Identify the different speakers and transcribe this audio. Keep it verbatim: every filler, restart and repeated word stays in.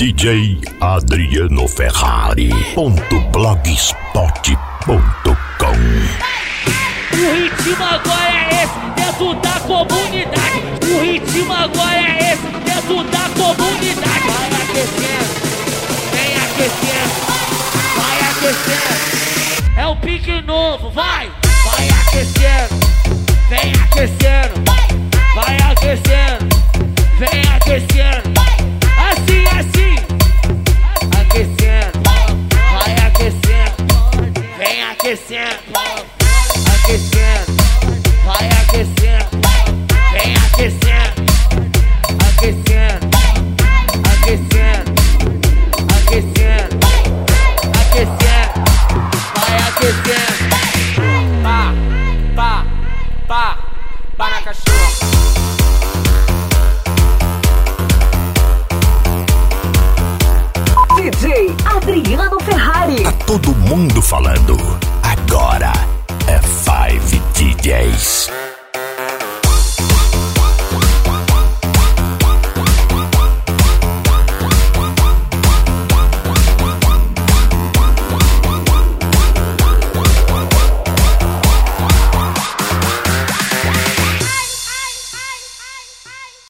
Speaker 1: D J Adriano Ferrari ponto blogspot ponto com.
Speaker 2: O ritmo agora é esse, dentro da comunidade. O ritmo agora é esse, dentro da comunidade. Vai aquecendo, vem aquecendo, vai aquecendo. É o pique novo, vai, vai aquecendo, vem aquecendo, vai aquecendo, vem aquecendo. Assim, assim, aquecendo, vai aquecendo, vem aquecendo. Aquecendo, vai aquecendo, vem aquecendo, aquecendo, aquecendo, aquecendo, aquecendo, vai aquecendo. Pá, pá, pá, pá na cachorra.
Speaker 3: D J Adriano Ferrari.
Speaker 1: Tá todo mundo falando. Agora é Five D Js.